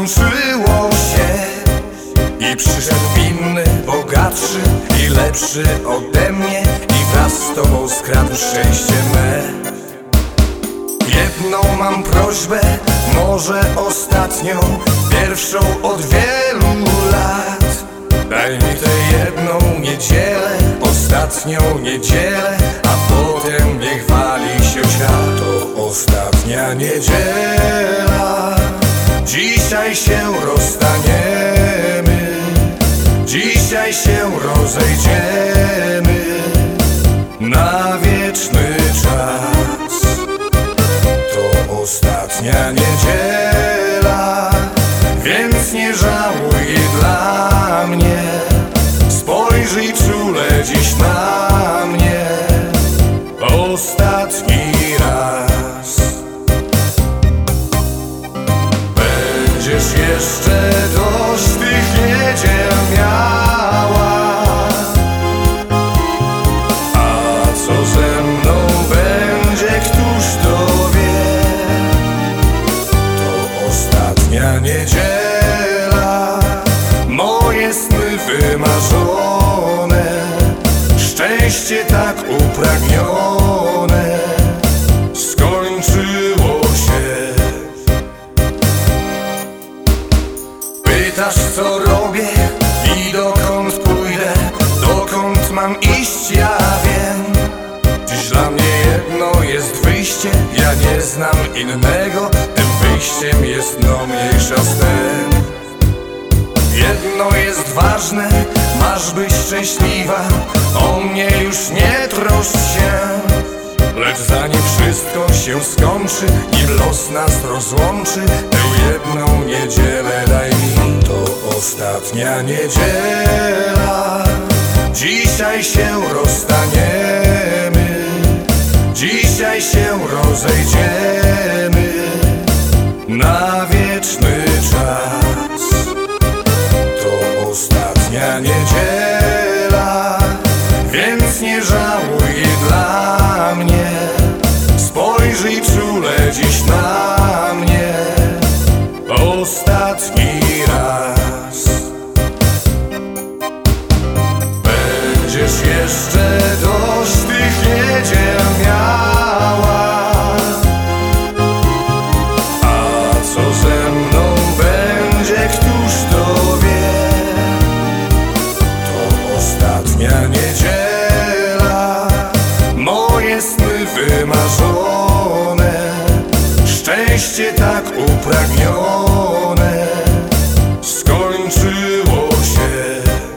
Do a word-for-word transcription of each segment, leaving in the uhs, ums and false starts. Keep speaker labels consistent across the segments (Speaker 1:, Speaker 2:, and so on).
Speaker 1: skończyło się i przyszedł inny, bogatszy i lepszy ode mnie i wraz z tobą skradł szczęście me. Jedną mam prośbę, może ostatnią, pierwszą od wielu lat. Daj mi tę jedną niedzielę, ostatnią niedzielę, a potem niech wali się świat. To ostatnia niedziela, dzisiaj się rozstaniemy, dzisiaj się rozejdziemy na wieczny czas. To ostatnia niedziela, więc nie żałuj dla mnie. Spojrzyj czule dziś na mnie ostatni raz. Będziesz jeszcze dość tych niedziel miała, a co ze mną będzie, któż to wie. To ostatnia niedziela, moje sny wymarzone, szczęście tak upragnione skończyło się. Pytasz, co robię i dokąd pójdę, dokąd mam iść, ja wiem. Dziś dla mnie jedno jest wyjście, ja nie znam innego, tym wyjściem jest no mniejsza z tym. Jedno jest ważne, masz być szczęśliwa, o mnie już nie troszcz się. Lecz zanim wszystko się skończy, nim los nas rozłączy, tę jedną niedzielę daj mi. To ostatnia niedziela, dzisiaj się rozstaniemy, dzisiaj się rozejdziemy na wieczny czas. To ostatnia niedziela, więc nie żałuj dla mnie. Spojrzyj czule dziś na mnie ostatni raz. Będziesz jeszcze dość tych niedziel miała, a co ze mną będzie, któż to wie. To ostatnia niedziela, moje sny wymarzone, szczęście tak upragnione skończyło się.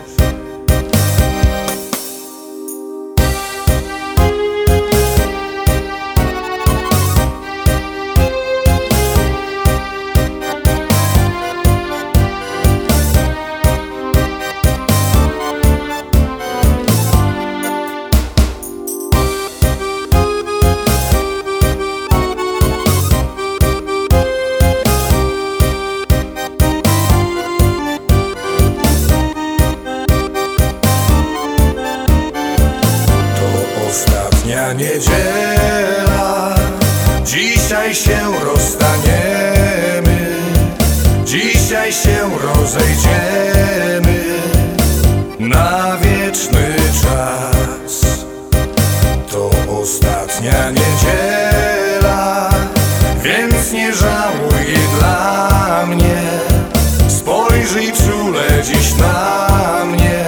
Speaker 1: Ostatnia niedziela, dzisiaj się rozstaniemy, dzisiaj się rozejdziemy na wieczny czas. To ostatnia niedziela, więc nie żałuj dla mnie. Spojrzyj czule dziś na mnie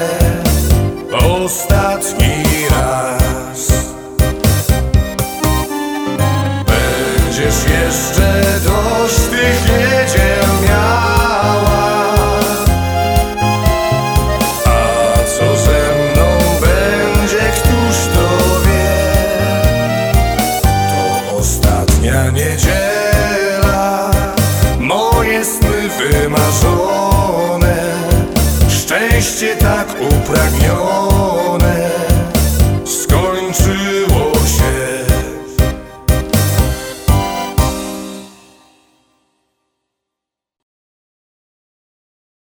Speaker 1: ostatni raz. Będziesz jeszcze dość tych niedziel miała, a co ze mną będzie, któż to wie. To ostatnia niedziela, moje sny wymarzone, szczęście tak upragnione